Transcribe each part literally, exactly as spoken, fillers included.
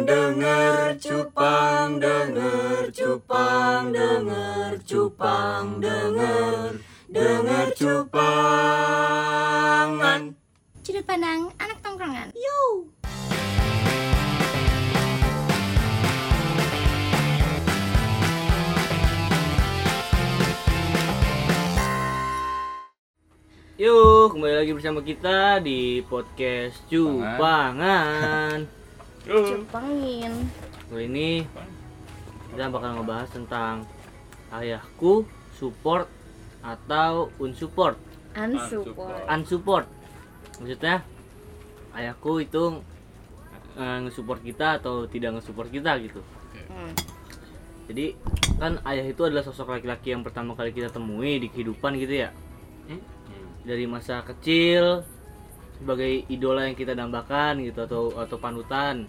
denger, cupang denger, cupang denger, cupang denger, denger cupangan. Sudut pandang anak tongkrongan. Yo. Yuk, kembali lagi bersama kita di podcast Cupangan. Cupangin. Kali ini kita bakal ngebahas tentang ayahku support atau unsupport. Unsupport. Unsupport. Maksudnya ayahku itu uh, nge-support kita atau tidak nge-support kita gitu. Hmm. Jadi kan ayah itu adalah sosok laki-laki yang pertama kali kita temui di kehidupan gitu ya. Dari masa kecil sebagai idola yang kita dambakan gitu atau atau panutan,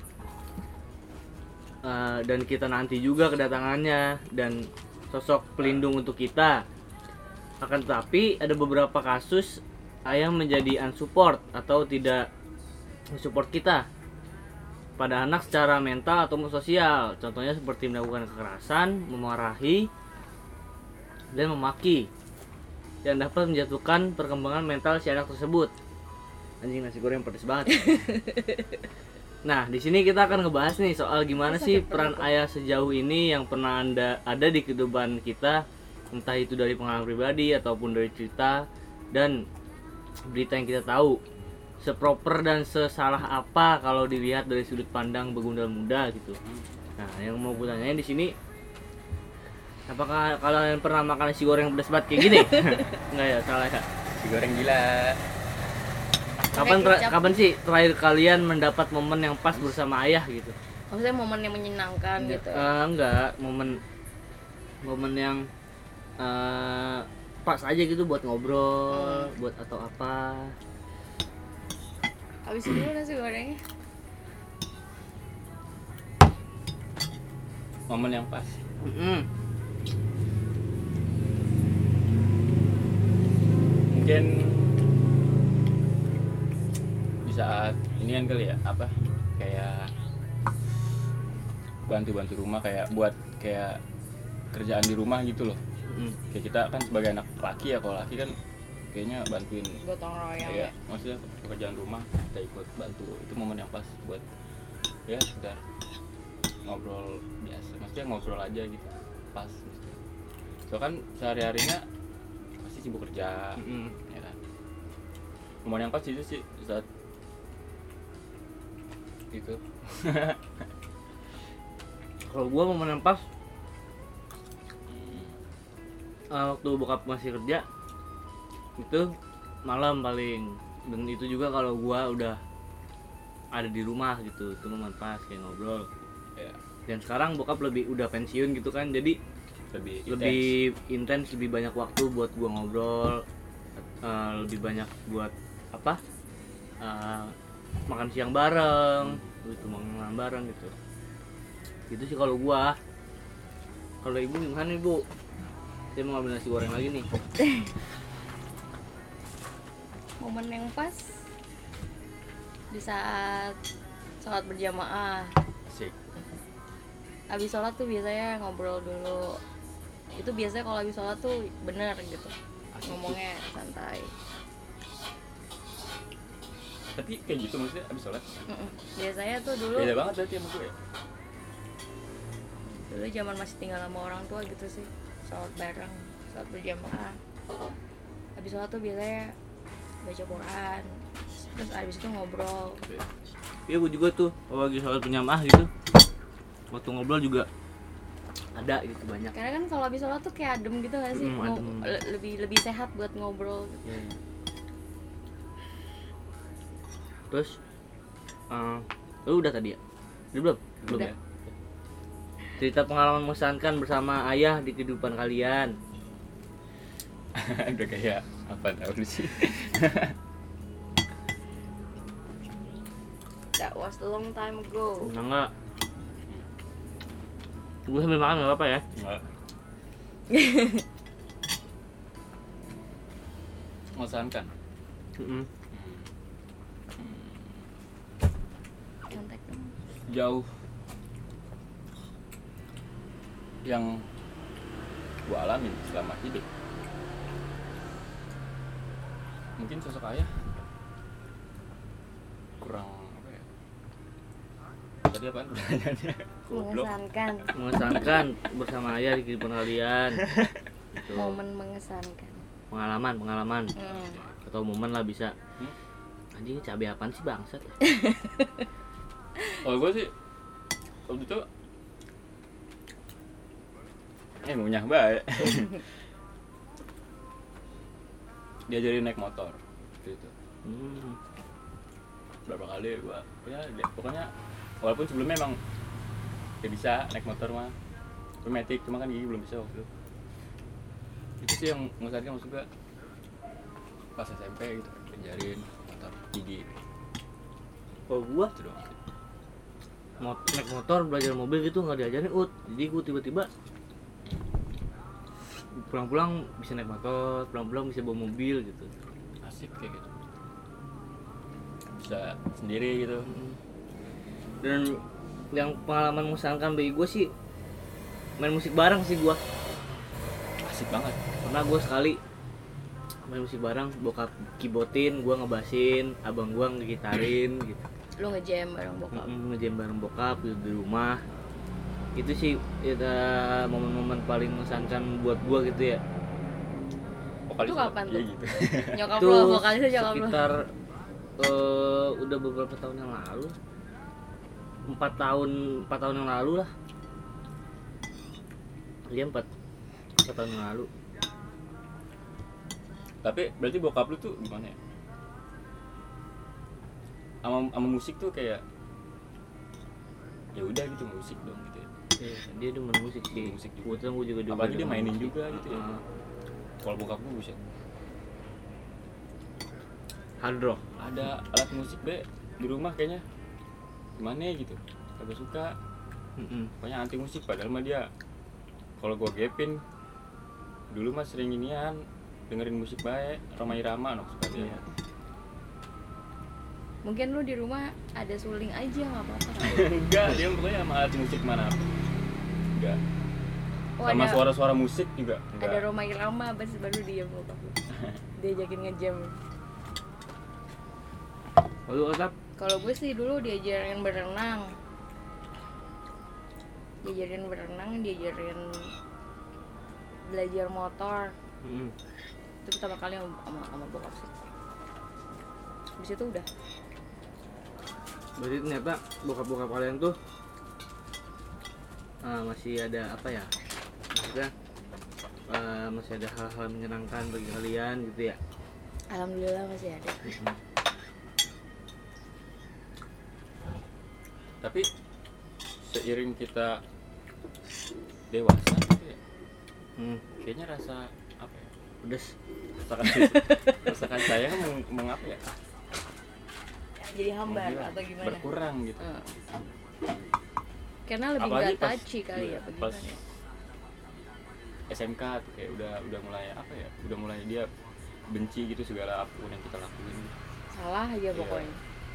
uh, dan kita nanti juga kedatangannya dan sosok pelindung untuk kita. Akan tetapi ada beberapa kasus ayah menjadi unsupport atau tidak mensupport kita pada anak secara mental atau sosial. Contohnya seperti melakukan kekerasan, memarahi, dan memaki yang dapat menjatuhkan perkembangan mental si anak tersebut. Anjing, nasi goreng pedes banget. Nah, di sini kita akan ngebahas nih soal gimana sih peran ayah sejauh ini yang pernah anda ada di kehidupan kita, entah itu dari pengalaman pribadi ataupun dari cerita dan berita yang kita tahu. Seproper dan sesalah apa kalau dilihat dari sudut pandang begundal muda gitu. Nah, yang mau gue tanyain di sini, apakah kalian pernah makan nasi goreng pedas banget kayak gini? Enggak ya, salah ya. Nasi goreng gila. Kapan ter- kapan sih terakhir kalian mendapat momen yang pas bersama ayah gitu? Maksudnya momen yang menyenangkan gitu. Uh, enggak, momen momen yang uh, pas aja gitu buat ngobrol, hmm. buat atau apa. Habis dulu nasi gorengnya. Momen yang pas. Mm-hmm. Mungkin di saat ini kan kali ya, apa kayak bantu-bantu rumah, kayak buat kayak kerjaan di rumah gitu loh. Mm-hmm. Kayak kita kan sebagai anak laki ya, kalau laki kan kayaknya bantuin gotong royong ya, maksudnya pekerjaan rumah kita ikut bantu. Itu momen yang pas buat ya sekedar ngobrol biasa, maksudnya ngobrol aja gitu, pas gitu. So kan sehari-harinya pasti sibuk kerja, Mm-hmm. ya kan. Momen yang pas itu sih saat itu. Kalau gua momen yang pas uh, waktu bokap masih kerja itu malam paling, dan itu juga kalau gua udah ada di rumah gitu, itu momen pas kayak ngobrol. Ya, Dan sekarang bokap lebih udah pensiun gitu kan, jadi lebih lebih intens, lebih banyak waktu buat gua ngobrol, uh, lebih banyak buat apa uh, makan siang bareng gitu, makan bareng gitu. Gitu sih kalau gua. Kalau ibu gimana ibu? Saya mau ngambil nasi goreng lagi nih. Momen yang pas di saat sholat berjamaah. asik. Habis sholat tuh biasanya ngobrol dulu. Itu biasanya kalau habis sholat tuh bener gitu, ngomongnya santai. Tapi kayak gitu maksudnya abis sholat Mm-mm. Biasanya tuh dulu beda banget berarti sama gue ya? dulu zaman masih tinggal sama orang tua gitu sih, sholat bareng, sholat berjamaah. Habis sholat tuh biasanya baca Quran, terus habis itu ngobrol. Iya, gua juga tuh kalau lagi sholat berjamaah gitu, waktu ngobrol juga ada gitu banyak. Karena kan kalau habis sholat tuh kayak adem gitu nggak sih, Mm, Ngo- adem. le- lebih lebih sehat buat ngobrol. Gitu. Ya, ya. Terus, uh, lu udah tadi ya? Udah belum? Belum Udah. ya? Cerita pengalaman mengesankan bersama ayah di kehidupan kalian. Udah kayak apa tahun sih? That was a long time ago. Nah, enggak. Gue sambil makan nggak apa-apa ya? Enggak. Mengesankan. Mm-mm. Contek dong. Jauh yang gue alamin selama hidup. Mungkin sosok ayah kurang apa ya? Tadi apaan pertanyaannya? Goblok. Mengesankan. Mengesankan bersama ayah di kehidupan kalian. Gitu. Momen mengesankan. Pengalaman, pengalaman. Hmm. Atau momen lah bisa. Hmm? Anjing cabai apaan sih bangsat? Oh gue sih waktu itu eh ngunyah bae. Diajarin naik motor gitu. Hmm. Berapa kali gua ya dia- pokoknya walaupun sebelumnya emang ya bisa naik motor mah Matic, cuma kan gigi belum bisa waktu itu. Itu sih yang mengesankan maksud gua pas S M P gitu diajarin motor gigi Kalau gua itu doang. mot naik motor belajar mobil gitu nggak diajarin ut. Jadi gua tiba-tiba pulang-pulang bisa naik motor, pulang-pulang bisa bawa mobil gitu. Asik kayak gitu, bisa sendiri gitu. Dan yang pengalaman mengesankan bagi gue sih main musik bareng sih gua. Asik banget. Pernah gue sekali main musik bareng, bokap keyboardin, gua ngebasin, abang gua ngegitarin gitu. Lu nge-jam bareng bokap. Mm-mm, ngejam bareng bokap gitu di rumah. Itu sih ya, momen-momen paling mengesankan buat gua gitu ya. Vokalis Itu kapan iya tuh? gitu. Nyokap Itu lu, vokalisnya nyokap lu. sekitar eh, udah beberapa tahun yang lalu. Empat tahun, empat tahun yang lalu lah. Iya empat, empat tahun yang lalu. Tapi berarti bokap lu tuh gimana ya? Sama sama musik tuh kayak ya udah gitu musik dong gitu ya. Iya, dia demen musik sih. Musik juga. Kebetulan gua juga demen Apalagi dia demen mainin musik. juga gitu ya. Ah, Kalau bokap gue bisa hard rock. ada alat musik be di rumah kayaknya gimana ya gitu, agak suka. Mm-mm. Pokoknya anti musik padahal mah dia kalau gue gapin dulu mah sering inian dengerin musik baik Roma Irama nok suka dia. Iya. Mungkin lu di rumah ada suling aja nggak apa-apa. Enggak, dia pokoknya sama alat musik mana enggak. Oh, Sama ada, suara-suara musik juga enggak. ada Roma Irama abis baru diam bokap lu. Diajakin nge-jam. Lalu otap Kalau gue sih dulu diajarin berenang. Diajarin berenang, diajarin belajar motor. mm Itu pertama kali sama sama, sama bokap sih. Habis itu udah. berarti ternyata bokap-bokap kalian tuh ah, masih ada apa ya? Maksudnya ah, masih ada hal-hal menyenangkan bagi kalian gitu ya. Alhamdulillah masih ada. Tapi seiring kita dewasa gitu ya, Hmm, kayaknya rasa apa ya? pedes. Rasakan rasakan saya meng, mengapa ya? Jadi hambar Gila, atau gimana? berkurang gitu. Hmm. Karena lebih Apalagi nggak pas- touchy kali iya, ya, apa pas gimana? S M K tuh kayak udah udah mulai apa ya? Udah mulai dia benci gitu segala apapun yang kita lakuin. Salah aja Iya. pokoknya.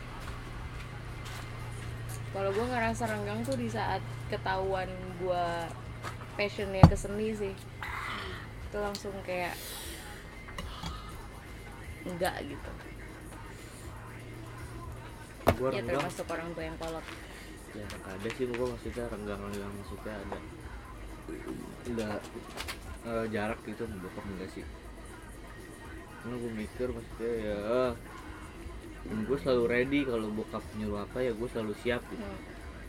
Kalau gue ngerasa renggang tuh di saat ketahuan gue passionnya ke seni sih, itu langsung kayak enggak gitu. Gua Ya renggang. termasuk orang tua yang kolot. Ya ada sih gua maksudnya renggang-renggang maksudnya ada. Udah eh, jarak gitu sama bokap enggak sih. Karena gue mikir maksudnya ya dan gue selalu ready kalau bokap nyuruh apa ya gue selalu siap gitu. Hmm.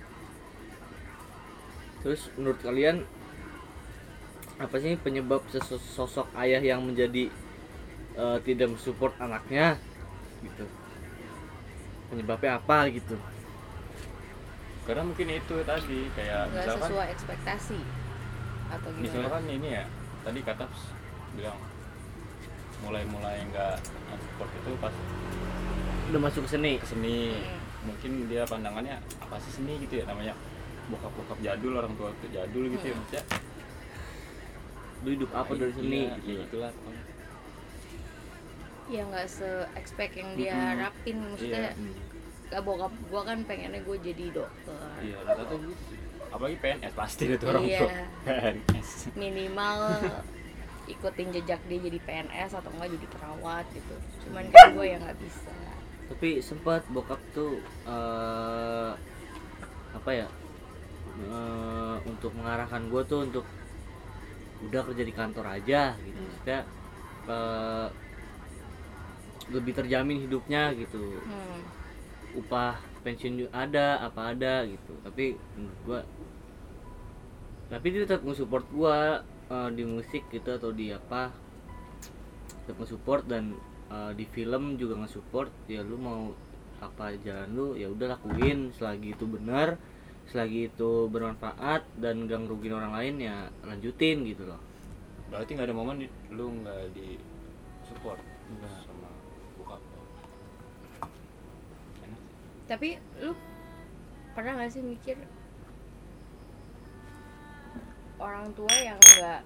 Terus menurut kalian apa sih penyebab sesos- sosok ayah yang menjadi eh, tidak mensupport anaknya gitu? Penyebabnya apa gitu? Karena mungkin itu tadi kayak Nggak misalkan sesuai ekspektasi atau gimana? misalkan ini ya tadi kata bilang mulai-mulai nggak support itu pas Udah masuk ke seni. ke seni. Hmm. Mungkin dia pandangannya apa sih seni gitu ya, namanya bokap-bokap jadul, orang tua tua jadul gitu ya Hmm. maksudnya. Lu hidup apa dari seni Iya, gitu. iya, itulah pokoknya. Ya nggak se-expect yang dia Mm-mm. harapin, maksudnya Iya. gak bokap gue kan pengennya gue jadi dokter, Iya, rata-rata gitu sih. apalagi P N S pasti itu orang Iya. tua P N S. Minimal ikutin jejak dia jadi P N S atau enggak jadi perawat gitu. Cuman kan gue yang nggak bisa. Tapi sempat bokap tuh eh, apa ya eh, untuk mengarahkan gue tuh untuk udah kerja di kantor aja gitu. Maksudnya eh, lebih terjamin hidupnya gitu. Hmm. Upah pensiun juga ada, apa ada gitu. Tapi menurut gua tapi dia tetap nge-support gua uh, di musik gitu atau di apa, tetap nge-support. Dan uh, di film juga nge-support. Ya lu mau apa jalan lu ya udah lakuin selagi itu benar, selagi itu bermanfaat dan gak ngerugiin orang lain ya lanjutin gitu loh. Berarti nggak ada momen di, lu nggak di support Enggak. sama bokap lo. Enak sih. Tapi lu pernah nggak sih mikir orang tua yang nggak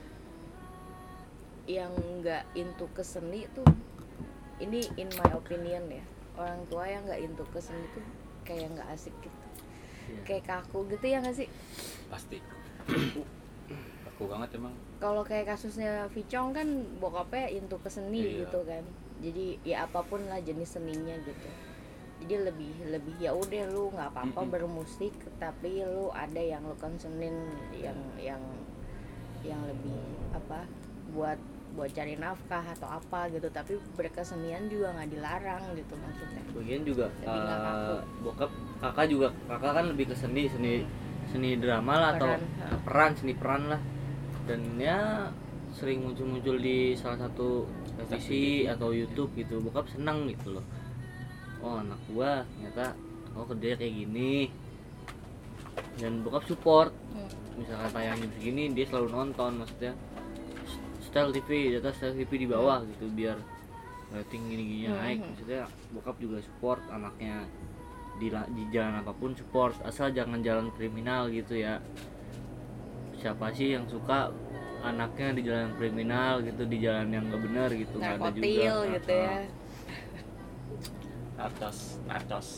yang nggak into ke seni tuh, ini in my opinion ya, orang tua yang nggak into ke seni tuh kayak nggak asik gitu, Iya. kayak kaku gitu ya nggak sih? Pasti aku banget emang. Kalau kayak kasusnya Vicong kan bokapnya into ke seni Iya. gitu kan, jadi ya apapun lah jenis seninya gitu, jadi lebih lebih ya udah lu nggak apa-apa Mm-mm. bermusik tapi lu ada yang lu concernin yang yang yang lebih apa buat buat cari nafkah atau apa gitu, tapi berkesenian juga nggak dilarang gitu maksudnya. Bagian juga Lebih nggak kaku. uh, bokap kakak juga kakak kan lebih ke seni seni seni drama lah atau Peran, ha. peran seni peran lah, dan ya sering muncul-muncul di salah satu televisi atau YouTube gitu. Bokap senang gitu loh, oh anak gua ternyata oh kerja kayak gini, dan bokap support. Hmm. Misalkan tayang jam segini dia selalu nonton, maksudnya Style T V di atas, Style T V di bawah gitu biar rating gini-gini Hmm. naik. Maksudnya bokap juga support anaknya di, la- di jalan apapun support, asal jangan jalan kriminal gitu ya. Siapa sih yang suka anaknya di jalan kriminal gitu, di jalan yang nggak benar gitu? Nggak ada juga. Narkotil gitu ya. Ah, Narcos, narcos.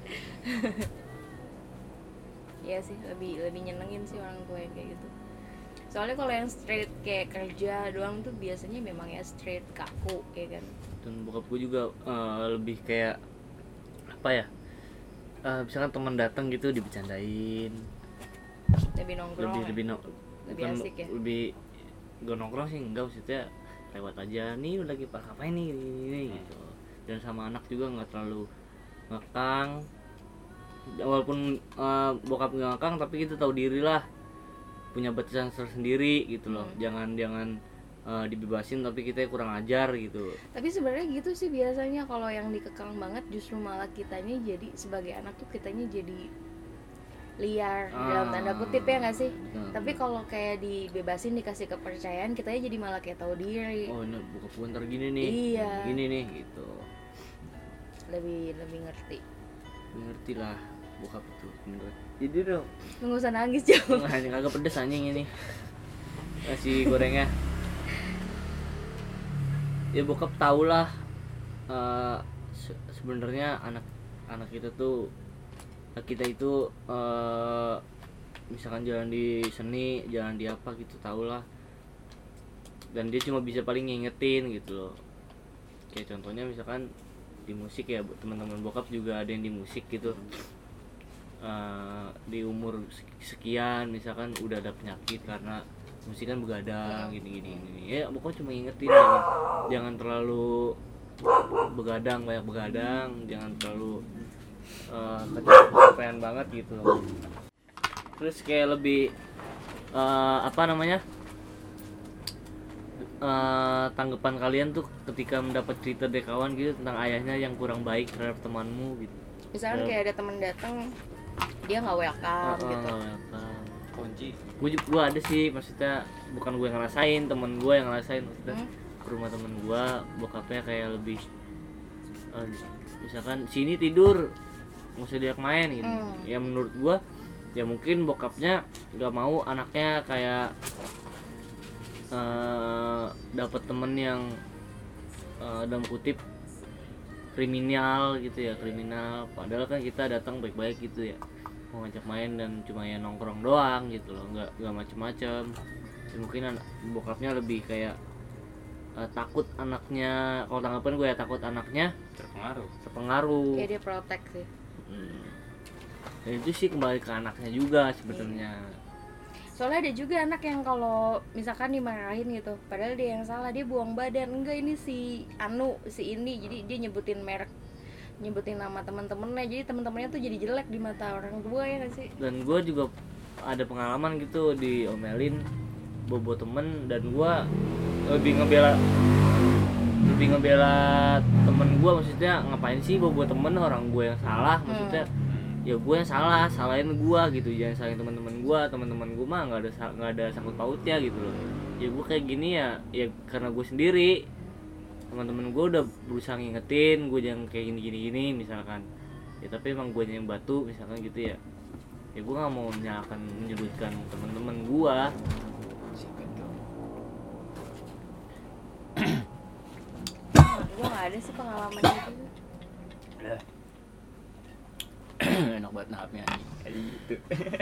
Iya sih, lebih lebih nyenengin sih orang tua yang kayak gitu. Soalnya kalau yang straight kayak kerja doang tuh biasanya memang ya straight kaku ya kan. dan bokap gue juga eh, lebih kayak apa ya? Eh, misalkan teman datang gitu dibercandain, Lebih nongkrong. lebih ya? lebih no, Lebih bukan asik ya? lebih gak nongkrong sih enggak, maksudnya lewat aja nih udah lagi pas apa ini ini, ini gitu. Dan sama anak juga nggak terlalu ngekang, walaupun eh, bokap nggak ngekang tapi kita tahu diri lah, punya batasan tersendiri gitu loh. Hmm. Jangan jangan eh, dibebasin tapi kita kurang ajar gitu. Tapi sebenarnya gitu sih biasanya, kalau yang dikekang banget justru malah kitanya jadi sebagai anak tuh kitanya jadi liar dalam tanda kutip ya nggak sih? Betul. Tapi kalau kayak dibebasin dikasih kepercayaan kitanya jadi malah kayak tahu diri. Oh ini bokap gue ntar gini nih, Iya. gini nih gitu. Lebih lebih ngerti. Ngerti lah bokap itu menurut. Jadi dong. Lu nggak usah nangis jauh. Wah, ini kagak pedes anjing ini. Nasi gorengnya. Ya bokap tau lah eh, se- sebenarnya anak anak kita tuh kita itu eh, misalkan jalan di seni, jalan di apa gitu tau lah. Dan dia cuma bisa paling ngingetin gitu loh. Kayak contohnya misalkan di musik ya, teman-teman bokap juga ada yang di musik gitu. Eh, di umur sekian misalkan udah ada penyakit karena musik kan begadang gini-gini gini. Ya pokoknya cuma ingetin jangan jangan terlalu begadang, banyak begadang, jangan terlalu uh, kecapean banget gitu. Terus kayak lebih eh, apa namanya eh, tanggapan kalian tuh ketika mendapat cerita dari kawan gitu tentang ayahnya yang kurang baik terhadap temanmu gitu. Misalkan kayak ada teman datang dia nggak welcome gitu. Kunci. Gue gue ada sih, maksudnya bukan gue yang ngerasain, temen gue yang ngerasain. Maksudnya Hmm? ke rumah temen gue bokapnya kayak lebih eh, misalkan sini tidur nggak usah diajak main gitu. Hmm. Ya menurut gue ya mungkin bokapnya nggak mau anaknya kayak eh, dapat temen yang eh, dalam kutip kriminal gitu ya, kriminal. Padahal kan kita datang baik-baik gitu ya. mau ngajak main dan cuma ya nongkrong doang gitu loh, nggak nggak macem-macem. Dan mungkin anak, bokapnya lebih kayak uh, takut anaknya, kalau tanggapan gue ya takut anaknya terpengaruh terpengaruh. Ya dia protek sih. Hmm. Dan itu sih kembali ke anaknya juga sebenarnya. Soalnya ada juga anak yang kalau misalkan dimarahin gitu, padahal dia yang salah, dia buang badan. Enggak, ini si Anu, si ini, jadi dia nyebutin merek, nyebutin nama teman-temannya, jadi teman-temannya tuh jadi jelek di mata orang tua, ya nggak sih? Dan gue juga ada pengalaman gitu diomelin bobo temen, dan gue lebih ngebela lebih ngebela temen gue, maksudnya ngapain sih bobo temen, orang gue yang salah, maksudnya Hmm. ya gue yang salah, salahin gue gitu, jangan salahin teman-teman gue. Teman-teman gue mah nggak ada nggak ada sangkut pautnya gitu loh. Ya gue kayak gini ya ya karena gue sendiri. Teman-teman gue udah berusaha ngingetin gue jangan kayak gini gini gini misalkan, ya tapi emang gue yang batu misalkan gitu ya. Ya gue nggak mau menyalahkan menyudutkan teman-teman gue. siapa itu Gue nggak ada sih pengalaman gitu. enak banget nahapnya anjing kayak gitu.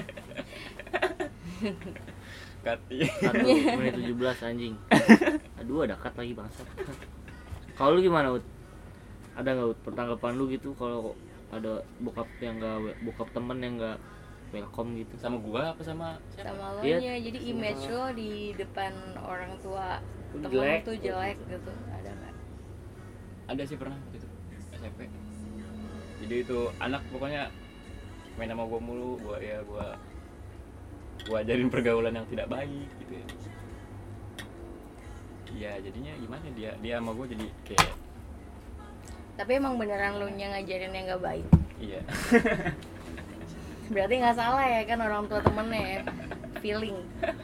Cut ya. Satu menit tujuh belas anjing. Aduh ada cut lagi bangsat. Kalau lu gimana Ut? Ada nggak Ut pertanggapan lu gitu kalau ada bokap yang nggak bokap temen yang nggak welcome gitu? Sama gua apa sama siapa? Sama lo Iya. nya, jadi image lo di depan orang tua temen Jelek. tuh jelek gitu, ada nggak? Ada sih pernah gitu S M P. Jadi itu anak pokoknya main sama gua mulu, gua ya gua gua ajarin pergaulan yang tidak baik gitu ya. Iya, jadinya gimana dia dia sama gua jadi kayak Tapi emang beneran lo nya ngajarin yang nggak baik. iya. Berarti nggak salah ya kan orang tua temennya ya, feeling.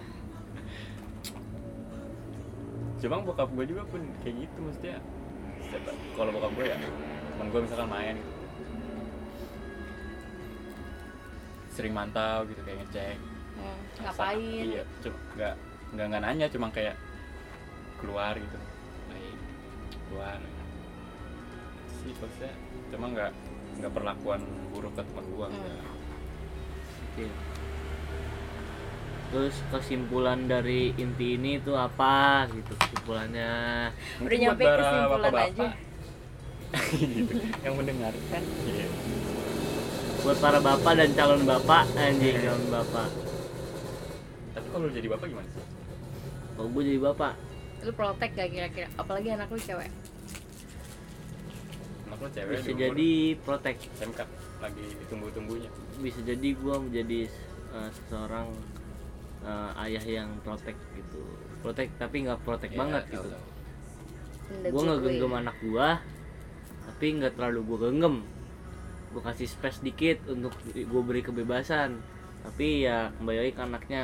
Cuma bokap gua juga pun kayak gitu, maksudnya setiap- kalau bokap gua ya teman gua misalkan main gitu. Sering mantau gitu kayak ngecek. Hmm, ngapain? Iya, cuma nggak nggak nggak nanya, cuma kayak keluar gitu, baik keluar sih maksudnya, cuma nggak nggak perlakuan buruk ke teman gua gitu. Hmm. Oke. Terus kesimpulan dari inti ini itu apa gitu kesimpulannya? Udah Mungkin nyampe buat para kesimpulan bapak-bapak aja. gitu, yang mendengarkan, iya. Buat para bapak dan calon bapak anjing calon bapak. Tapi kalau lu jadi bapak gimana sih? Kalau gue jadi bapak, Lu protek gak kira-kira? Apalagi anak lu cewek. Anak lu cewek bisa di umur jadi protek, S M K lagi tunggu-tunggunya. bisa jadi gue menjadi uh, seseorang uh, ayah yang protek gitu, protek tapi nggak protek Iya, banget tahu, gitu. tahu. Gue ngegenggam anak gue, tapi nggak terlalu gue genggam. Gue kasih space dikit untuk gue beri kebebasan, tapi ya kembali lagi ke anaknya.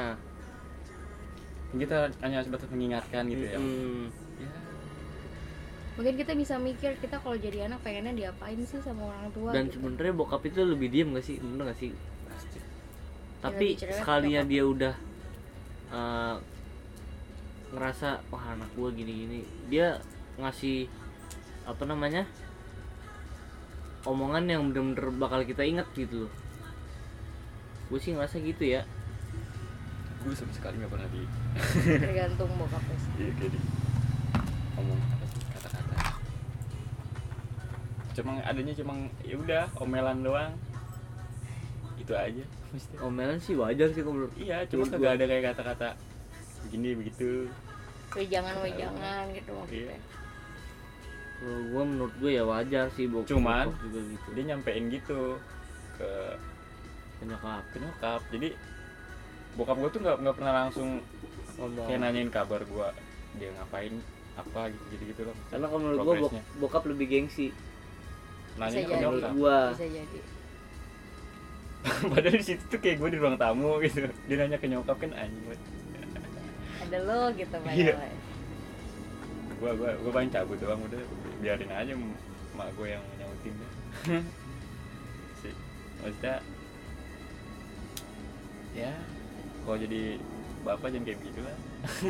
Kita hanya sebatas mengingatkan gitu ya. Mm-mm. Ya, Mungkin kita bisa mikir kita kalau jadi anak pengennya diapain sih sama orang tua. Dan gitu. sebenarnya bokap itu lebih diem gak sih, bener gak sih? pasti. Tapi lebih cerewet sekalinya bokap. dia udah uh, ngerasa wah anak gue gini-gini, dia ngasih apa namanya omongan yang bener-bener bakal kita ingat gitu loh. Gue sih ngerasa gitu ya. Gue sama sekali nggak pernah di Tergantung bokapnya sih. iya kayak di ngomong apa sih kata-kata. Cuma adanya cuma ya udah omelan doang. Itu aja mesti. Omelan sih wajar sih kalau menurut. Iya, cuma menurut kagak gua. ada kayak kata-kata begini begitu. Weh jangan, weh jangan gitu maksudnya. Iya. Kalau gue menurut gue ya wajar sih bokap. Cuman, bokap juga gitu. Dia nyampein gitu ke Penyokap ke nyokap. Jadi bokap gue tuh nggak nggak pernah langsung ngomong. kayak nanyain kabar gue dia ngapain apa gitu gitu gitu loh. Karena kalau menurut gue bok- Progresnya. bokap lebih gengsi. Nanya Bisa ke jadi. nyokap. Gua Bisa jadi. Padahal di situ tuh kayak gue di ruang tamu gitu. Dia nanya ke nyokap kan anjing banget. Ada lo gitu Iya. padahal. Gue gue gue paling cabut doang udah biarin aja mak gue yang nyautin deh. Sih. Maksudnya ya kalau jadi bapak jangan kayak gitu lah.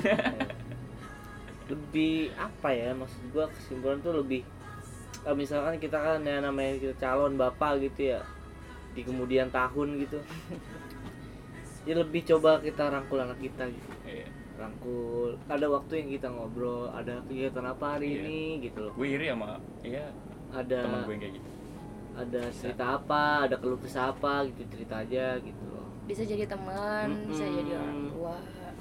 lebih apa ya, maksud gua kesimpulan tuh lebih eh, misalkan kita kan ya namanya kita calon bapak gitu ya, di kemudian tahun gitu. Ya lebih coba kita rangkul anak kita gitu. Iya. Rangkul, ada waktu yang kita ngobrol, ada kegiatan apa hari Iya. ini gitu loh. Gue iri sama iya Ada teman gue yang kayak gitu. ada cerita apa, ada keluh kesah apa gitu, cerita aja gitu loh. Bisa jadi teman, Mm-mm. bisa jadi orang tua,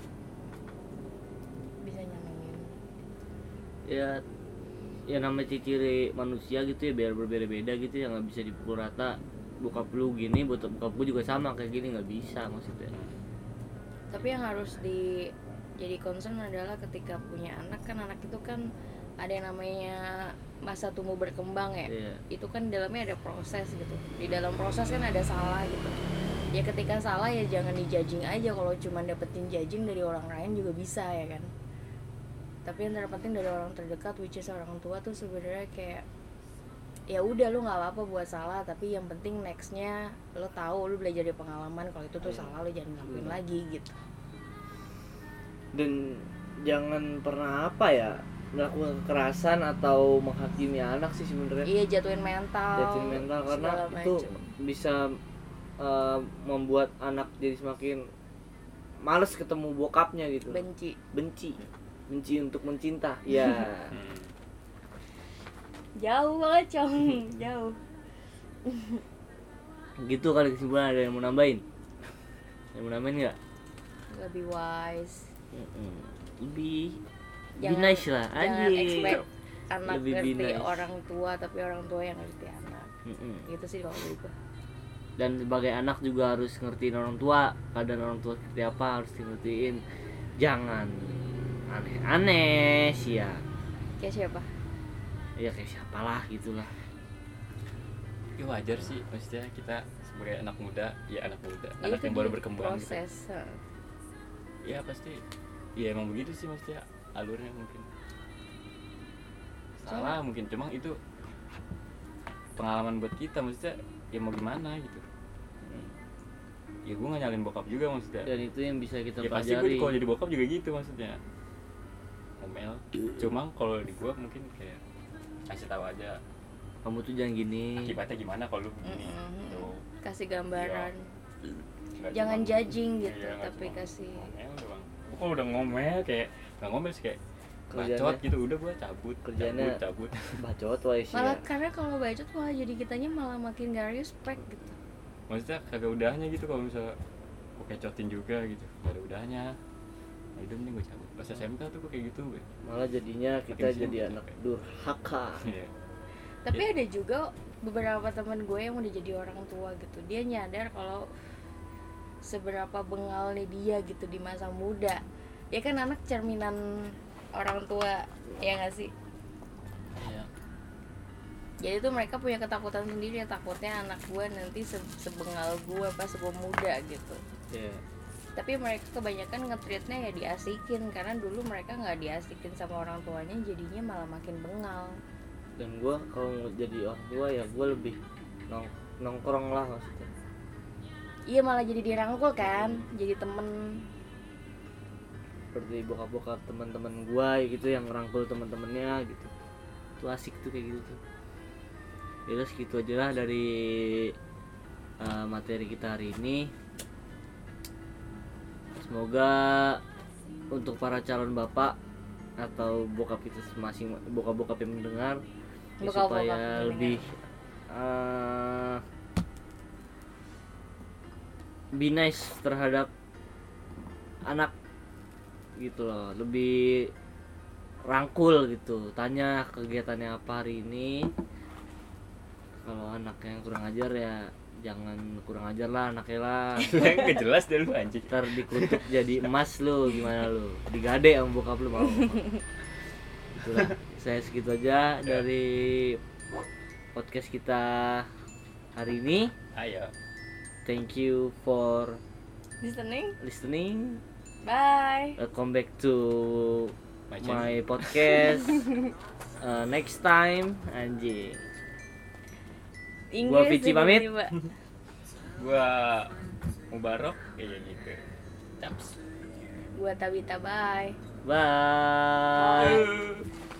bisa nyenengin. Ya ya namanya ciri manusia gitu ya, biar berbeda-beda gitu ya, nggak bisa dipukul rata. Bokap lu gini, bokap bokap gue juga sama kayak gini, nggak bisa maksudnya. Tapi yang harus di jadi concern adalah ketika punya anak kan, anak itu kan ada yang namanya masa tumbuh berkembang ya. Iya. Itu kan dalamnya ada proses gitu. Di dalam proses kan ada salah gitu. Ya ketika salah ya jangan dijudging aja. Kalau cuma dapetin judging dari orang lain juga bisa ya kan. Tapi yang terpenting dari orang terdekat, which is orang tua tuh sebenarnya kayak ya udah lu nggak apa-apa buat salah, tapi yang penting nextnya lo tahu, lu belajar dari pengalaman kalau itu tuh Iya. salah, lu jangan ngelakuin Iya. lagi gitu. Dan jangan pernah apa ya, melakukan kekerasan atau menghakimi anak sih sebenarnya. Iya, jatuhin mental. Jatuhin mental karena segala itu macem. bisa uh, membuat anak jadi semakin males ketemu bokapnya gitu. Benci. benci benci untuk mencinta ya. Hmm. Jauh banget, Cong. Jauh. Gitu kali kesimpulan. Ada yang mau nambahin? Yang mau nambahin nggak? Lebih wise. Mm-mm. lebih Jangan- lebih nice lah Jangan anjing. expect anak Lebih ngerti be nice. orang tua, tapi orang tua yang ngerti anak. Mm-mm. Gitu sih kalau gue. Dan sebagai anak juga harus ngertiin orang tua, keadaan orang tua seperti apa harus ngertiin. Jangan aneh-aneh sih ya. Kayak siapa? Ya kayak siapalah gitulah. Ya wajar sih, maksudnya kita sebagai anak muda, ya anak muda, Ya, anak itu yang baru di berkembang gitu. proses. Heeh. Ya pasti, ya emang begitu sih maksudnya alurnya mungkin. Salah mungkin, cuma itu pengalaman buat kita, maksudnya ya mau gimana gitu. Ya gue gak nyalin bokap juga maksudnya. Dan itu yang bisa kita Ya pasti gue pelajari. kalau jadi bokap juga gitu maksudnya. Ngomel. Cuma kalau di gue mungkin kayak kasih tahu aja Kamu tuh jangan gini. akibatnya gimana kalau lu begini. Mm-mm. Tuh. Kasih gambaran. Nggak Jangan cuma- judging gitu, iya, nggak tapi cuma kasih. ngomel doang. Gua kalau udah ngomel kayak nggak ngomel sih kayak Kerjaannya- bacot gitu, udah gua cabut, kerjaannya- cabut, cabut. Bacot wais Malah ya. karena kalau bacot malah jadi kitanya malah makin gak respect gitu. Maksudnya kagak udahnya gitu kalau misalnya gua kecotin juga gitu, gak ada udahnya. Nah itu mending gua cabut. Pas S M K tuh gua kayak gitu gue. Malah jadinya kita Makin jadi sibuk, anak capek. durhaka. Iya. Tapi ada juga beberapa teman gue yang udah jadi orang tua gitu. Dia nyadar kalau seberapa bengalnya dia gitu di masa muda. Ya kan anak cerminan orang tua, ya nggak sih? Iya. Jadi tuh mereka punya ketakutan sendiri ya, takutnya anak gue nanti se- sebengal gue pas gue muda gitu. Iya. Tapi mereka kebanyakan nge-treatnya ya diasikin, karena dulu mereka nggak diasikin sama orang tuanya, jadinya malah makin bengal. Dan gue kalau mau jadi orang tua ya gue lebih nong nongkrong lah maksudnya. Iya, malah jadi dirangkul kan, jadi temen. Seperti bokap-bokap teman-teman gue gitu yang ngerangkul teman-temannya gitu. Itu asik tuh kayak gitu tuh. Ya segitu aja lah dari uh, materi kita hari ini. Semoga untuk para calon bapak atau bokap kita masing bokap-bokap yang mendengar ya, Bokap-bokap supaya yang mendengar. lebih uh, be nice terhadap anak gitu loh, lebih rangkul gitu, tanya kegiatannya apa hari ini. Kalau anak yang kurang ajar ya jangan kurang ajar lah anaknya lah. Gak jelas deh lu anjing. Ntar dikutuk jadi emas lu, gimana lu, digade sama bokap lu mau. Itulah, saya segitu aja dari podcast kita hari ini. Ayo. Thank you for Listening, listening. bye. Welcome back to My channel. my podcast. Uh, next time anjing. Gua Vici pamit. tiba-tiba. Gua Mubarok kayak gitu. Caps. Gua Tabita, bye. Bye. Bye.